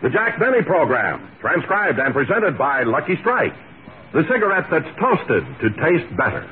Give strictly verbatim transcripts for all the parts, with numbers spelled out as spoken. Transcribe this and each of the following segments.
The Jack Benny Program, transcribed and presented by Lucky Strike, the cigarette that's toasted to taste better.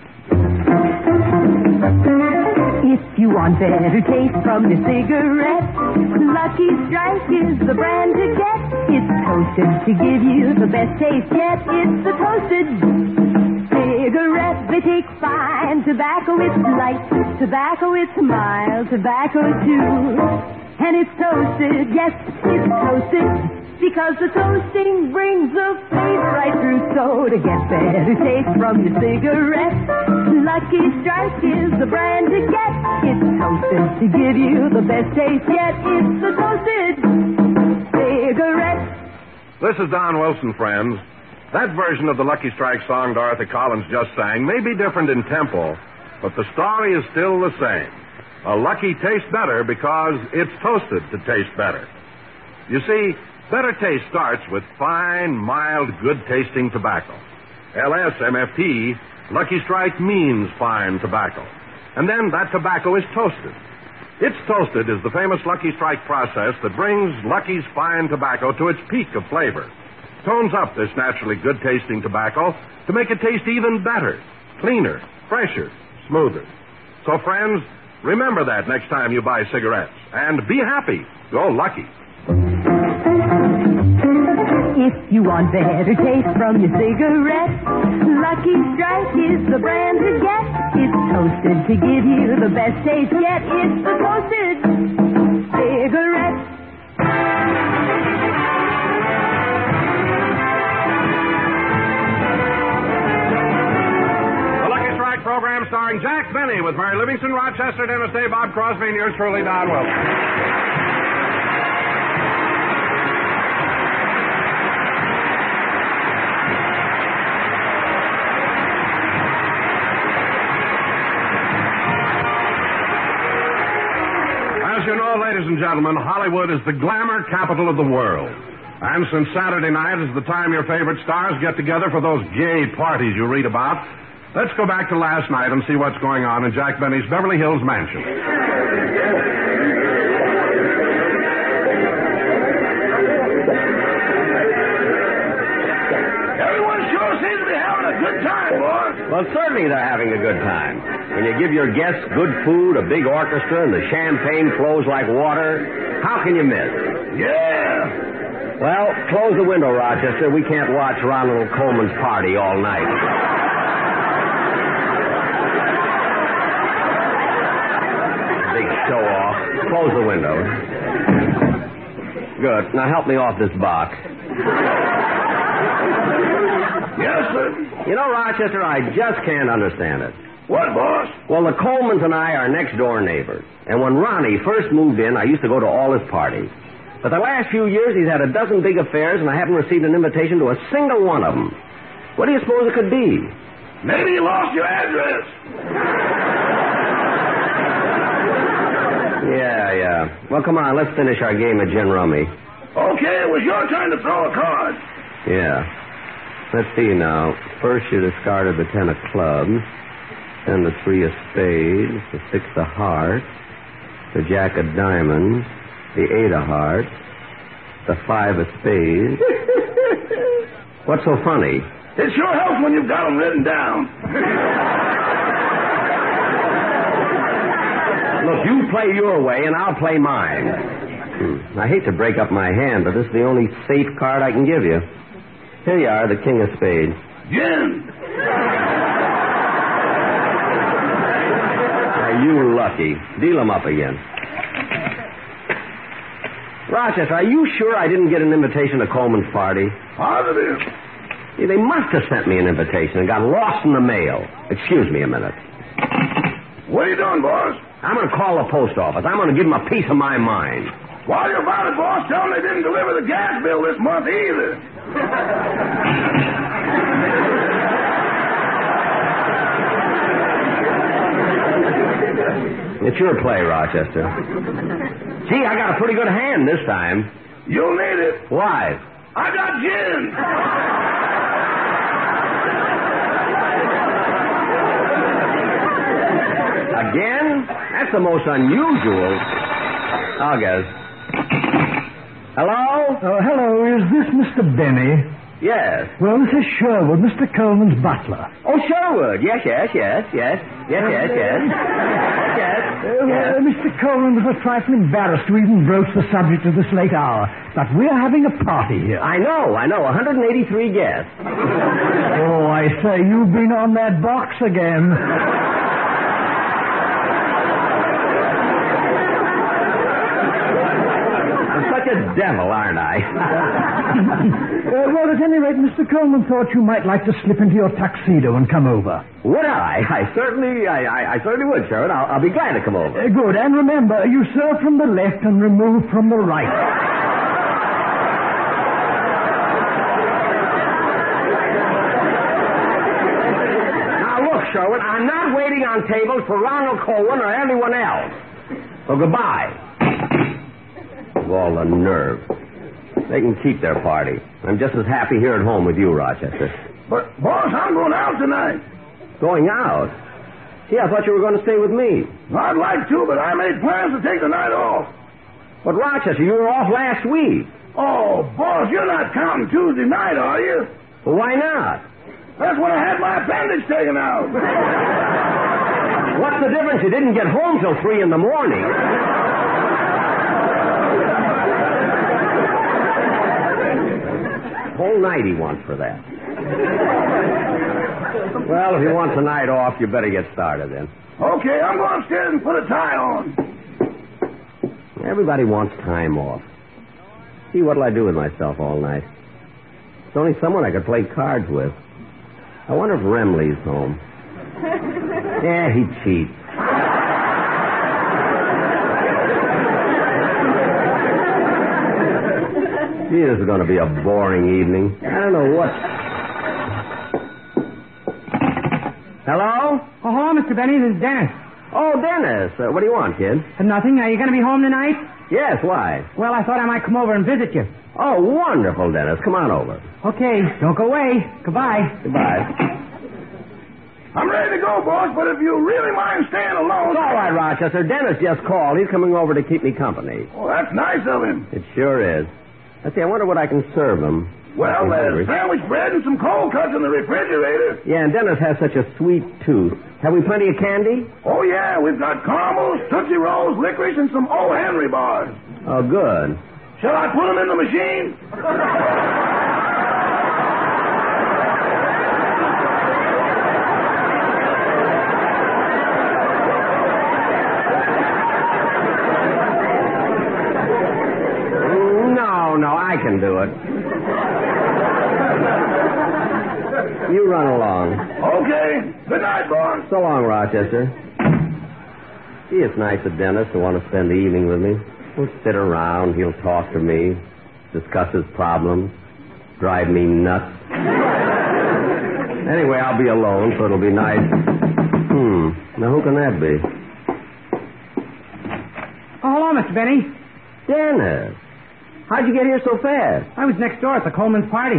If you want better taste from your cigarette, Lucky Strike is the brand to get. It's toasted to give you the best taste yet. It's the toasted cigarette. They take fine tobacco. It's light tobacco. It's mild tobacco too. And it's toasted, yes, it's toasted, because the toasting brings the flavor right through. So to get better taste from your cigarette, Lucky Strike is the brand to get. It's toasted to give you the best taste yet. It's the toasted cigarette. This is Don Wilson, friends. That version of the Lucky Strike song Dorothy Collins just sang may be different in tempo, but the story is still the same. A Lucky tastes better because it's toasted to taste better. You see, better taste starts with fine, mild, good-tasting tobacco. L S M F T, Lucky Strike means fine tobacco. And then that tobacco is toasted. It's toasted is the famous Lucky Strike process that brings Lucky's fine tobacco to its peak of flavor. Tones up this naturally good-tasting tobacco to make it taste even better, cleaner, fresher, smoother. So, friends, remember that next time you buy cigarettes. And be happy. Go Lucky. If you want better taste from your cigarette, Lucky Strike is the brand to get. It's toasted to give you the best taste yet. It's the toasted cigarette. Program starring Jack Benny with Mary Livingston, Rochester, Dennis Day, Bob Crosby, and yours truly, Don Wilson. As you know, ladies and gentlemen, Hollywood is the glamour capital of the world. And since Saturday night is the time your favorite stars get together for those gay parties you read about, let's go back to last night and see what's going on in Jack Benny's Beverly Hills mansion. Everyone sure seems to be having a good time, boys. Well, certainly they're having a good time. When you give your guests good food, a big orchestra, and the champagne flows like water, how can you miss? Yeah. Well, close the window, Rochester. We can't watch Ronald Coleman's party all night. Show off. Close the window. Good. Now help me off this box. Yes, sir. You know, Rochester, I just can't understand it. What, boss? Well, the Colemans and I are next-door neighbors. And when Ronnie first moved in, I used to go to all his parties. But the last few years, he's had a dozen big affairs, and I haven't received an invitation to a single one of them. What do you suppose it could be? Maybe you lost your address. Yeah, yeah. Well, come on, let's finish our game of gin rummy. Okay, it was your turn to throw a card. Yeah. Let's see now. First you discarded the ten of clubs, then the three of spades, the six of hearts, the jack of diamonds, the eight of hearts, the five of spades. What's so funny? It sure helps when you've got them written down. Look, you play your way, and I'll play mine. Hmm. I hate to break up my hand, but this is the only safe card I can give you. Here you are, the king of spades. Gin. Are you lucky? Deal them up again. Rochester, are you sure I didn't get an invitation to Coleman's party? Positive. Yeah, they must have sent me an invitation and got lost in the mail. Excuse me a minute. What are you doing, boss? I'm going to call the post office. I'm going to give them a piece of my mind. While you're about it, boss, tell them they didn't deliver the gas bill this month either. It's your play, Rochester. Gee, I got a pretty good hand this time. You'll need it. Why? I got gin. Again? That's the most unusual. I'll guess. Hello? Oh, hello. Is this Mister Benny? Yes. Well, this is Sherwood, Mister Coleman's butler. Oh, Sherwood. Yes, yes, yes, yes. Yes, yes, yes. Yes, yes. Uh, yes. uh, Mister Coleman was a trifle embarrassed to even broach the subject of this late hour, but we're having a party here. I know, I know. one hundred eighty-three guests. Oh, I say, you've been on that box again. A devil, aren't I? uh, well, at any rate, Mister Coleman thought you might like to slip into your tuxedo and come over. Would I? I certainly, I, I, I certainly would, Sherwood. I'll, I'll be glad to come over. Uh, good, and remember, you serve from the left and remove from the right. Now, look, Sherwood, I'm not waiting on tables for Ronald Colwyn or anyone else. So goodbye. All the nerve. They can keep their party. I'm just as happy here at home with you, Rochester. But, boss, I'm going out tonight. Going out? Gee, I thought you were going to stay with me. I'd like to, but I made plans to take the night off. But, Rochester, you were off last week. Oh, boss, you're not counting Tuesday night, are you? Well, why not? That's when I had my appendix taken out. What's the difference? You didn't get home till three in the morning. Whole night he wants for that. Well, if you want the night off, you better get started then. Okay, I'm going upstairs and put a tie on. Everybody wants time off. Gee, what'll I do with myself all night? There's only someone I could play cards with. I wonder if Remley's home. Yeah, he cheats. Gee, this is going to be a boring evening. I don't know what... Hello? Oh, hello, Mister Benny. This is Dennis. Oh, Dennis. Uh, what do you want, kid? Uh, nothing. Are you going to be home tonight? Yes, why? Well, I thought I might come over and visit you. Oh, wonderful, Dennis. Come on over. Okay. Don't go away. Goodbye. Goodbye. I'm ready to go, boss, but if you really mind staying alone... It's all right, Rochester. Dennis just called. He's coming over to keep me company. Oh, that's nice of him. It sure is. Let's see, I wonder what I can serve him. Well, there's sandwich bread and some cold cuts in the refrigerator. Yeah, and Dennis has such a sweet tooth. Have we plenty of candy? Oh, yeah, we've got caramels, Tootsie Rolls, licorice, and some O. Henry bars. Oh, good. Shall I put them in the machine? No, no, I can do it. You run along. Okay. Good night, boss. So long, Rochester. Gee, it's nice of Dennis to want to spend the evening with me. We'll sit around. He'll talk to me, discuss his problems, drive me nuts. Anyway, I'll be alone, so it'll be nice. Hmm. Now, who can that be? Oh, hello, Mister Benny. Dennis. How'd you get here so fast? I was next door at the Coleman's party.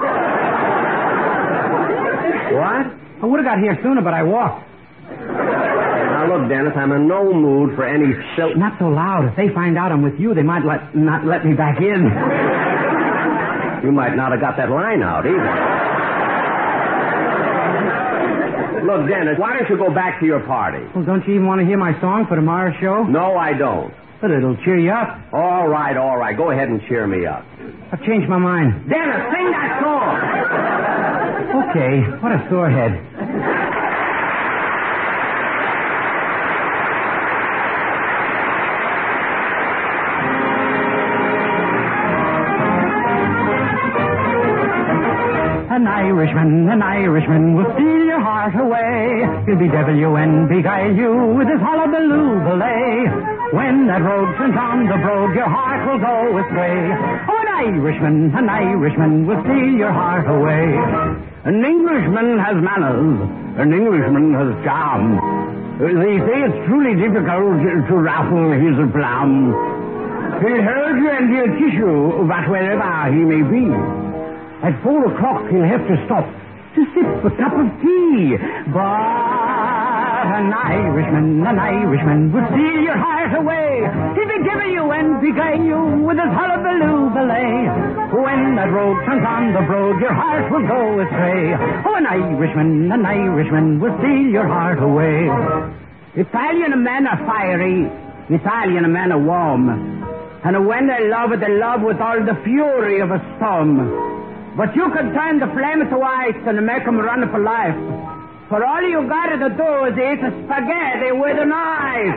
What? I would have got here sooner, but I walked. Now, look, Dennis, I'm in no mood for any silly... Not so loud. If they find out I'm with you, they might let, not let me back in. You might not have got that line out, either. Look, Dennis, why don't you go back to your party? Well, don't you even want to hear my song for tomorrow's show? No, I don't. But it'll cheer you up. All right, all right. Go ahead and cheer me up. I've changed my mind. Dennis, sing that song! Okay, what a sore head. An Irishman, an Irishman will steal your heart away. He'll bedevil you and beguile you with his hullabaloo belay. When that road turns on the brogue, your heart will go astray. Oh, an Irishman, an Irishman will steal your heart away. An Englishman has manners. An Englishman has charm. They say it's truly difficult to ruffle his plum. He'll hold you and he'll kiss you, but wherever he may be. At four o'clock he'll have to stop to sip a cup of tea. But An Irishman, an Irishman will steal your heart away. He'll be giving you and beguile you with his hullabaloo ballet. When that rogue turns on the brogue, your heart will go astray. Oh, an Irishman, an Irishman will steal your heart away. Italian men are fiery, Italian men are warm. And when they love, they love with all the fury of a storm. But you can turn the flame to ice and make them run for life. For all you gotta do is eat a spaghetti with a knife.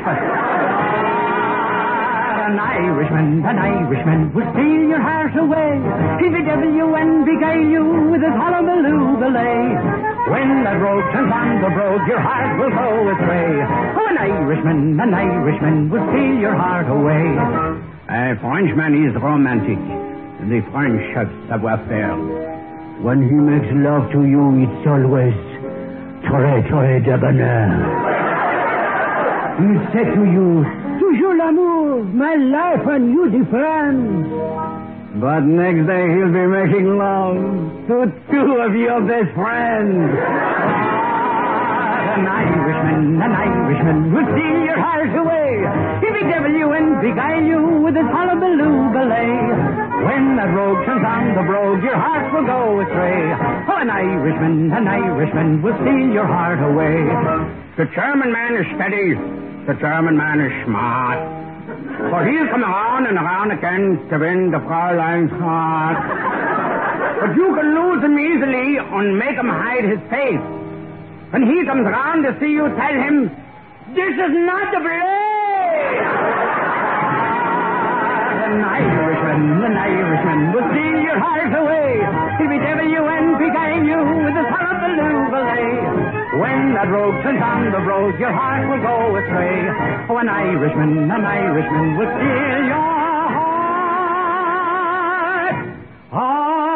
An Irishman, an Irishman will steal your heart away. He'll bedevil you and beguile you with his hullabaloo ballet. When that rogue turns on the brogue, your heart will go astray. Oh, an Irishman, an Irishman will steal your heart away. A Frenchman is romantic. The French have savoir-faire. When he makes love to you, it's always très, très debonair. He said to you, toujours l'amour, my life and you defend. But next day he'll be making love to two of your best friends. An Irishman, an Irishman will steal your heart away. He'll bedevil you and beguile you with his hullabaloo ballet. When that rogue turns on the brogue, your heart will go astray. Oh, an Irishman, an Irishman will steal your heart away. The German man is steady. The German man is smart. For he'll come around and around again to win the Fräulein's heart. But you can lose him easily and make him hide his face. When he comes around to see you, tell him, this is not the place. An Irishman, an Irishman will steal your heart away. He'll bedevil you and beguile you with his hullabaloo ballet. When that rogue turns on the brogue, your heart will go astray. Oh, an Irishman, an Irishman will steal your heart away.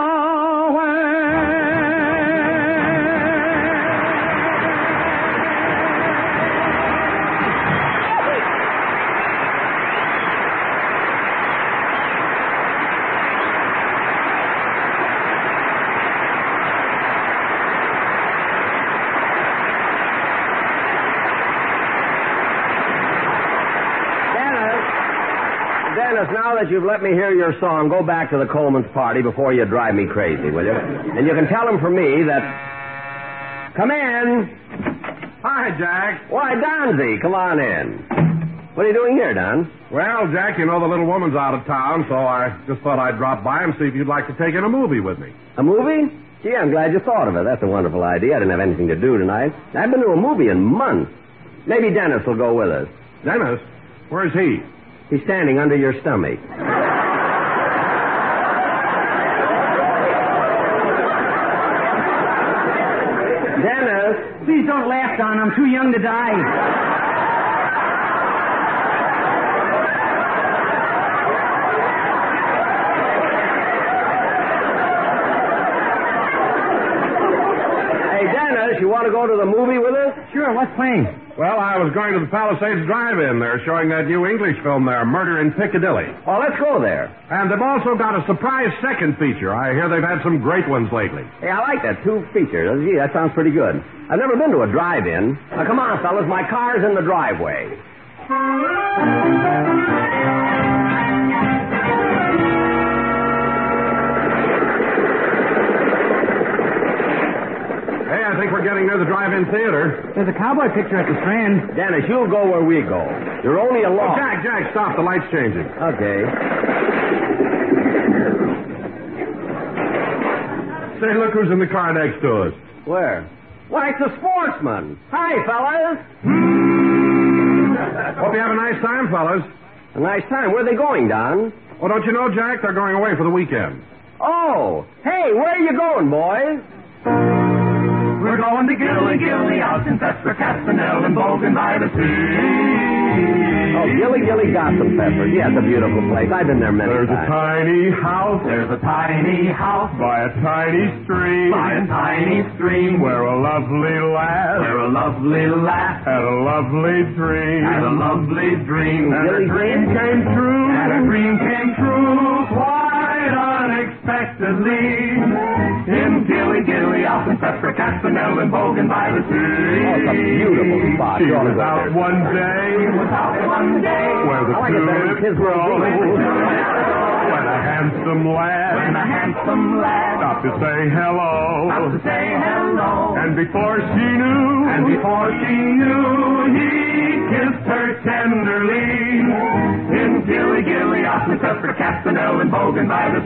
Now that you've let me hear your song, go back to the Coleman's party before you drive me crazy, will you? And you can tell them from me that... Come in. Hi, Jack. Why, Donzie, come on in. What are you doing here, Don? Well, Jack, you know the little woman's out of town, so I just thought I'd drop by and see if you'd like to take in a movie with me. A movie? Gee, I'm glad you thought of it. That's a wonderful idea. I didn't have anything to do tonight. I haven't been to a movie in months. Maybe Dennis will go with us. Dennis? Where's he? He's standing under your stomach. Dennis! Please don't laugh, Don. I'm too young to die. You want to go to the movie with us? Sure, what's playing? Well, I was going to the Palisades Drive-In. They're showing that new English film there, Murder in Piccadilly. Oh, let's go there. And they've also got a surprise second feature. I hear they've had some great ones lately. Hey, I like that, two features. Gee, that sounds pretty good. I've never been to a drive-in. Now, come on, fellas, my car's in the driveway. I think we're getting near the drive-in theater. There's a cowboy picture at the Strand. Dennis, you'll go where we go. You're only along. Oh, Jack, Jack, stop. The light's changing. Okay. Say, look who's in the car next to us. Where? Why, it's a sportsman. Hi, fellas. Hope you have a nice time, fellas. A nice time. Where are they going, Don? Oh, don't you know, Jack? They're going away for the weekend. Oh. Hey, where are you going, boys? We're going to Gilly Gilly out in Fesper-Castanel and Bogan by the sea. Oh, Gilly Gilly got some peppers. Yeah, it's a beautiful place. I've been there many There's times. There's a tiny house. There's a tiny house by a tiny stream. By a tiny stream where a lovely lad. Where a lovely lad had a lovely dream. Had a lovely dream. And Gilly a dream Gilly. came true. And a dream came true. Quite unexpected. unexpectedly. In Gilly Gilly, out in Pepper, Castanel, and Bogan by the sea. Oh, it's a beautiful spot. She You ought to was go out there. one day, was out one day, where the I like it better than tulips Kids grow. Will Be. When a handsome lad, When a handsome lad stopped to say hello. stopped to say hello. And before she knew, and before she knew, he kissed her tenderly. In Gilly Gilly, out in Pepper, Castanel, and Bogan by the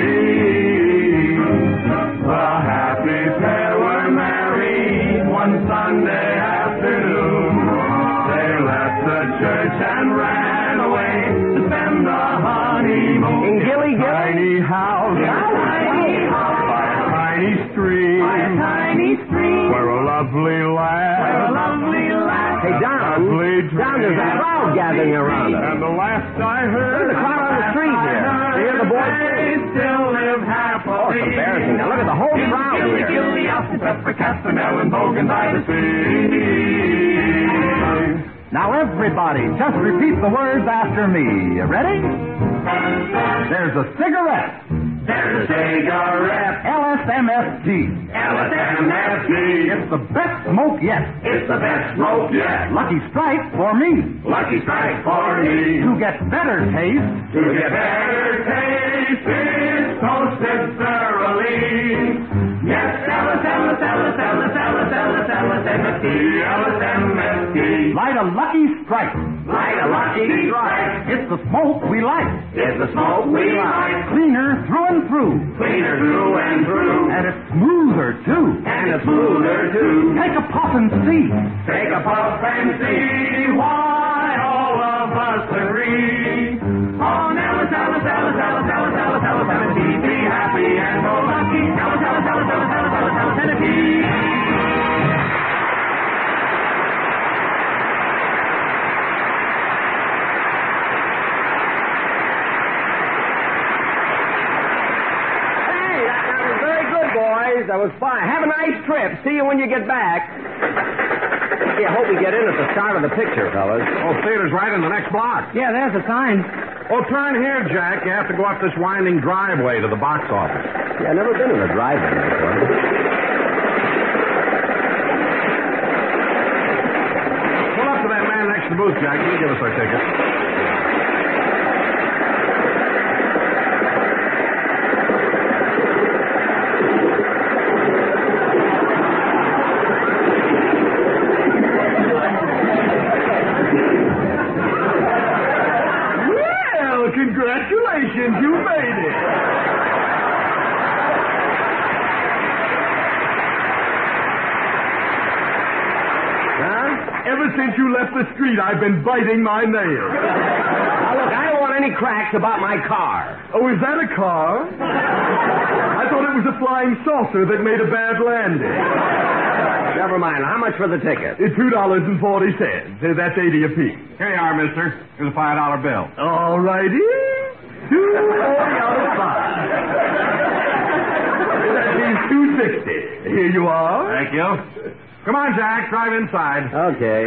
sea. The happy pair were married one Sunday afternoon. They left the church and ran away to spend the honeymoon. In Gilly Gilly? Tiny house, Tiny house by a tiny stream, by a tiny stream, where a lovely lad, where a lovely lad. Hey, Don. Lovely Don, there's a crowd gathering around us. And the last I heard, Look at the crowd on the street here. You hear the boys they sing? still live happily. Oh, it's embarrassing. Now look at the whole crowd Gilly here. Gilly, out in Pepper, Castanel, and Bogan by the sea. Now, everybody, just repeat the words after me. You ready? There's a cigarette. There's a cigarette, L S M F G. L S M F G. It's the best smoke yet. It's the best smoke yet. Lucky Strike for me. Lucky strike for me. To get better taste, To get better taste, it's toasted thoroughly. Yes, L S M, L S M, L S M, L S M, L S M, L S M F T, L S M F T. light a Lucky Strike. Light a Lucky Strike. It's the smoke we like. It's the smoke we like. Cleaner through and through. Cleaner through and through. And it's smoother, too. And it's smoother too. Take a puff and see. Take a puff and see why all of us agree. On Ellis, Ellis, Ellis, Ellis, Ellis, Ellis, Ellis, Ellis, be happy and go lucky. Ellis, Ellis, Ellis, Ellis, Ellis, Ellis, Ellis, Tennessee. Hey, that, that was very good, boys. That was fine. Have a nice trip. See you when you get back. Hey, I hope we get in at the start of the picture, fellas. Oh, theater's right in the next block. Yeah, there's a sign. Oh, turn here, Jack. You have to go up this winding driveway to the box office. Yeah, I've never been in a drive-in before. Pull up to that man next to the booth, Jack. He'll give us our ticket. Well, congratulations. You made it. Huh? Ever since you left the street, I've been biting my nails. Now, look, I don't want any cracks about my car. Oh, is that a car? I thought it was a flying saucer that made a bad landing. Never mind. How much for the ticket? It's two dollars and forty cents. That's eighty apiece. Here you are, mister. Here's a five dollar bill. All righty. Two forty out of five. That means two sixty. Here you are. Thank you. Come on, Jack. Drive inside. Okay.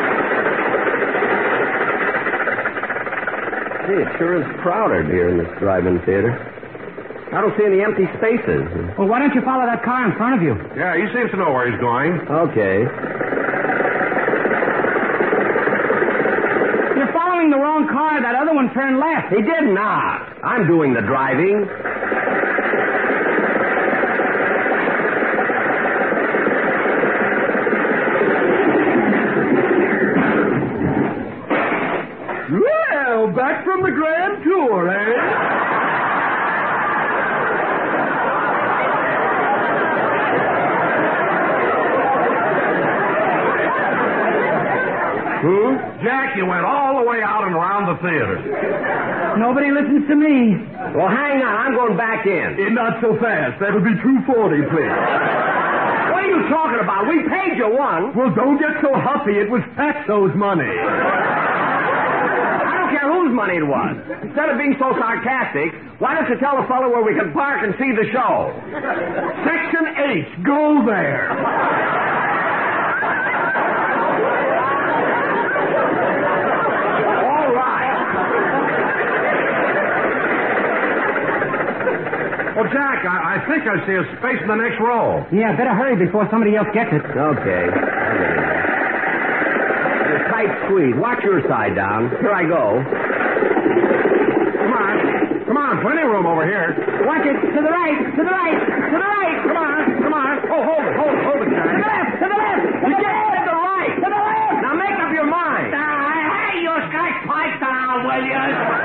Gee, it sure is crowded here in this drive-in theater. I don't see any empty spaces. Well, why don't you follow that car in front of you? Yeah, he seems to know where he's going. Okay. You're following the wrong car. That other one turned left. He did not. I'm doing the driving. Well, back from the grand tour, eh? Who? Jack, you went all the way out and around the theater. Nobody listens to me. Well, hang on. I'm going back in. Eh, not so fast. That'll be two forty, please. What are you talking about? We paid you once. Well, don't get so huffy. It was Fatso's money. I don't care whose money it was. Instead of being so sarcastic, why don't you tell the fellow where we can park and see the show? Section H. Go there. All right. Oh, Jack, I, I think I see a space in the next row. Yeah, better hurry before somebody else gets it. Okay. I'll get in there. It's a tight squeeze. Watch your side, Don. Here I go. Come on. Come on, plenty of room over here. Watch it. To the right. To the right. To the right. Come on. Come on. Oh, hold it. Hold it. Hold it, Jack. To the left. To the left. To the left. To the right. To the left. Now make up your mind. Uh, hey, you guys pipe down, will you?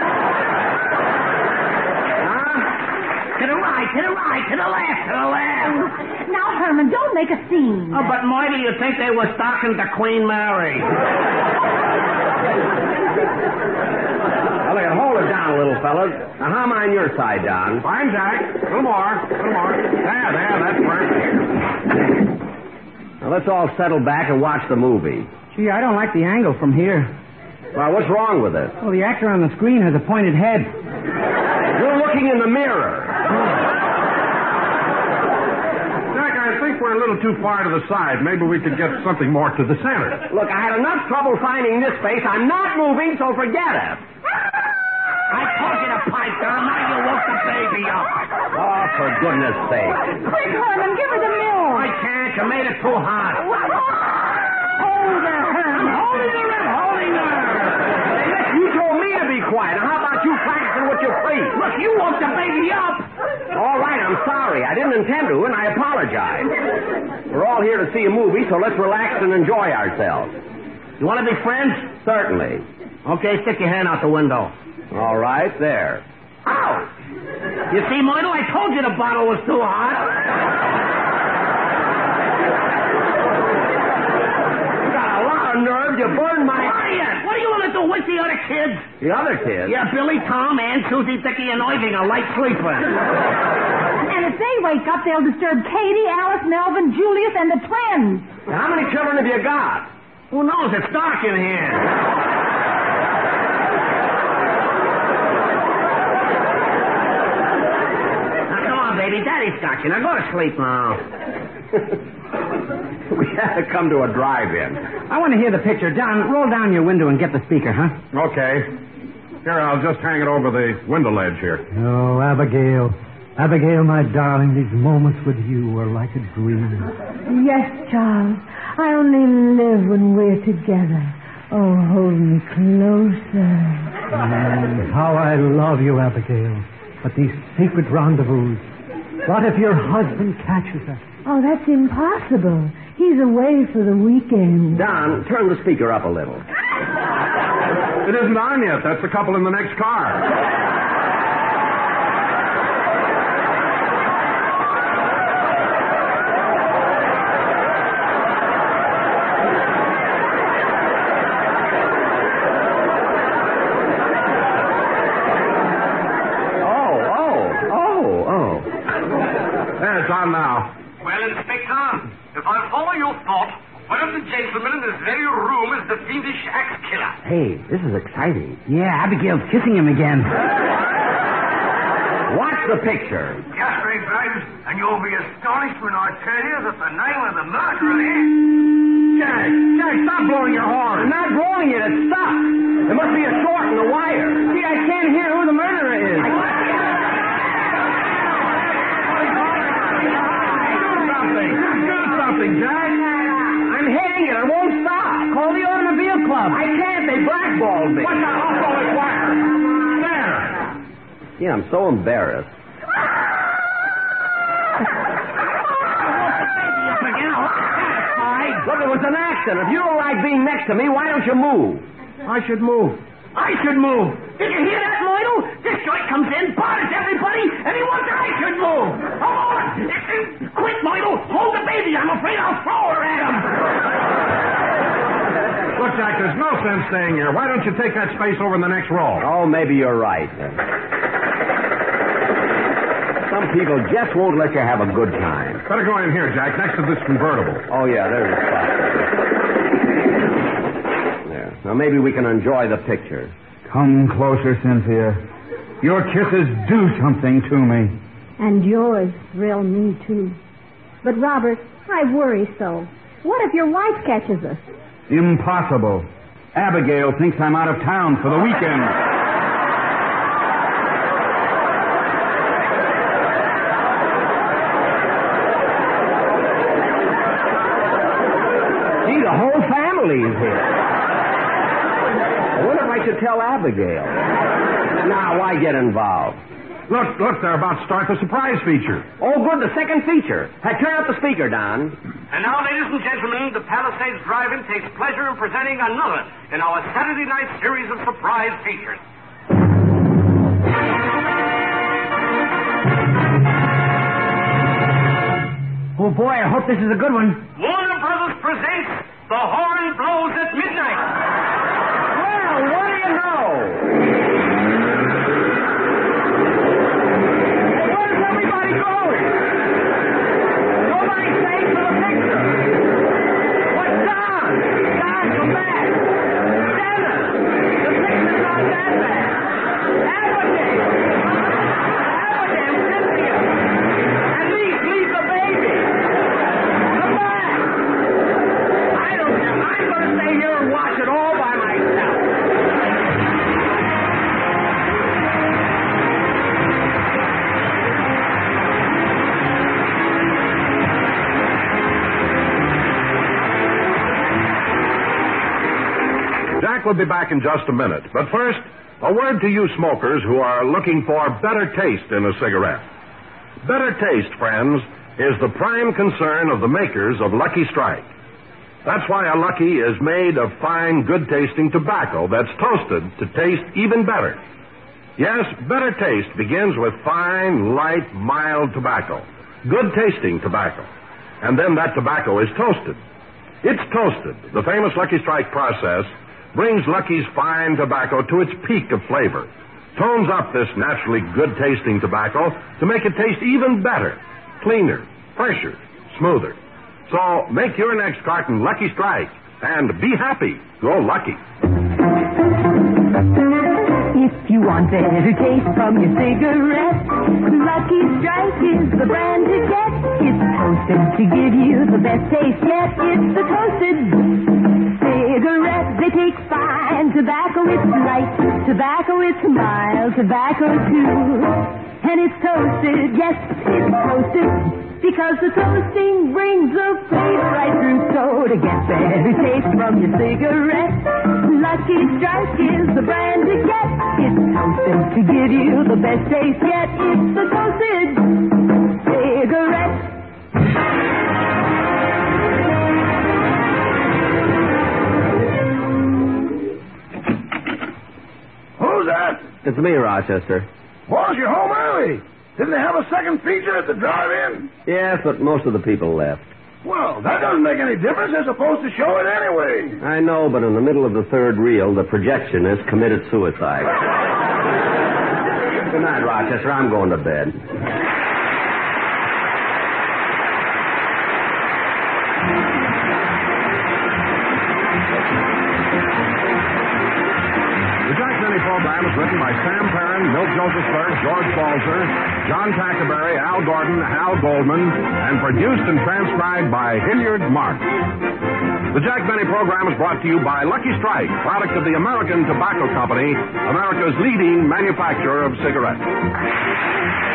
To the right, to the right, to the left, to the left. Now, Herman, don't make a scene. Oh, but Marty, you think they were stalking the Queen Mary? Well, now, hold it down, little fellas. Now, how am I on your side, Don? Fine, Jack. A little more. A little more. There, there. That's perfect. Now, let's all settle back and watch the movie. Gee, I don't like the angle from here. Well, what's wrong with it? Well, the actor on the screen has a pointed head. You're looking in the mirror. Jack, I think we're a little too far to the side. Maybe we could get something more to the center. Look, I had enough trouble finding this space. I'm not moving, so forget it. I told you to pipe down. Now you woke the baby up. Oh, for goodness sake. Quick, Herman, give her the milk. I can't. You made it too hot. Hold her, Herman. Holding her in, holding her. You told me to be quiet. Now, how about you practicing with your feet? Look, you woke the baby up. All right, I'm sorry. I didn't intend to, and I apologize. We're all here to see a movie, so let's relax and enjoy ourselves. You want to be friends? Certainly. Okay, stick your hand out the window. All right, there. Ow! You see, Myrtle, I told you the bottle was too hot. You got a lot of nerve. You burned my... Quiet! What do you want to do? Where's the other kids? The other kids? Yeah, Billy, Tom, Ann, Susie, Dickie, and Irving are light sleepers. And if they wake up, they'll disturb Katie, Alice, Melvin, Julius, and the twins. How many children have you got? Who knows? It's dark in here. Now, come on, baby. Daddy's got you. Now, go to sleep now. We had to come to a drive-in. I want to hear the picture. Don, roll down your window and get the speaker, huh? Okay. Here, I'll just hang it over the window ledge here. Oh, Abigail. Abigail, my darling, these moments with you are like a dream. Yes, Charles. I only live when we're together. Oh, hold me closer. Mm, how I love you, Abigail. But these secret rendezvous. What if your husband catches us? Oh, that's impossible. He's away for the weekend. Don, turn the speaker up a little. It isn't on yet. That's the couple in the next car. It's on now. Well, Inspector, if I'll follow your thought, one of the gentlemen in this very room is the fiendish axe killer. Hey, this is exciting. Yeah, Abigail's kissing him again. Watch the picture. Yes, very bright, and you'll be astonished when I tell you that the name of the murderer is... Jack, Jack, stop blowing your horn. I'm not blowing it. It's stuck. There must be a short in the wire. See, I can't hear who the murderer is. I... Jack. I'm hitting it. It won't stop. Call the automobile club. I can't. They blackballed me. What the hell is wire? There. Yeah, I'm so embarrassed. Look, it was an accident. If you don't like being next to me, why don't you move? I should move. I should move. Did you hear that, Moidle? This joint comes in, bothers everybody, and he wants I should move. Come on. Quick, Moidle. Hold the baby. I'm afraid I'll throw her at him. Look, Jack, there's no sense staying here. Why don't you take that space over in the next row? Oh, maybe you're right. Some people just won't let you have a good time. Better go in here, Jack, next to this convertible. Oh, yeah, there's a spot. There. Now, maybe we can enjoy the picture. Come closer, Cynthia. Your kisses do something to me. And yours thrill me, too. But, Robert, I worry so. What if your wife catches us? Impossible. Abigail thinks I'm out of town for the weekend. Bailey's here. I wonder if I should tell Abigail. Now, why get involved? Look, look, they're about to start the surprise feature. Oh, good, the second feature. Hey, turn up the speaker, Don. And now, ladies and gentlemen, the Palisades Drive-In takes pleasure in presenting another in our Saturday night series of surprise features. Oh, boy, I hope this is a good one. Warner Brothers presents The Horn Blows at Midnight. Well, what do you know? We'll be back in just a minute. But first, a word to you smokers who are looking for better taste in a cigarette. Better taste, friends, is the prime concern of the makers of Lucky Strike. That's why a Lucky is made of fine, good-tasting tobacco that's toasted to taste even better. Yes, better taste begins with fine, light, mild tobacco, good-tasting tobacco. And then that tobacco is toasted. It's toasted. The famous Lucky Strike process brings Lucky's fine tobacco to its peak of flavor, tones up this naturally good-tasting tobacco to make it taste even better, cleaner, fresher, smoother. So make your next carton Lucky Strike and be happy. Go Lucky. If you want better taste from your cigarette, Lucky Strike is the brand to get. It's toasted to give you the best taste yet. It's the toasted cigarette. They take fine tobacco. It's light tobacco. It's mild tobacco too. And it's toasted. Yes, it's toasted. Because the toasting brings the flavor right through. So to get better taste from your cigarette, Lucky Strike is the brand to get. It's toasted to give you the best taste yet. It's the toasted cigarette. Who's that? It's me, Rochester. Boss, you're home early. Didn't they have a second feature at the drive-in? Yes, but most of the people left. Well, that doesn't make any difference. They're supposed to show it anyway. I know, but in the middle of the third reel, the projectionist committed suicide. Good night, Rochester. I'm going to bed. The Jack Benny program is written by Sam Perrin, Milt Josephsberg, George Balzer, John Tackerberry, Al Gordon, Hal Goldman, and produced and transcribed by Hilliard Marks. The Jack Benny program is brought to you by Lucky Strike, product of the American Tobacco Company, America's leading manufacturer of cigarettes.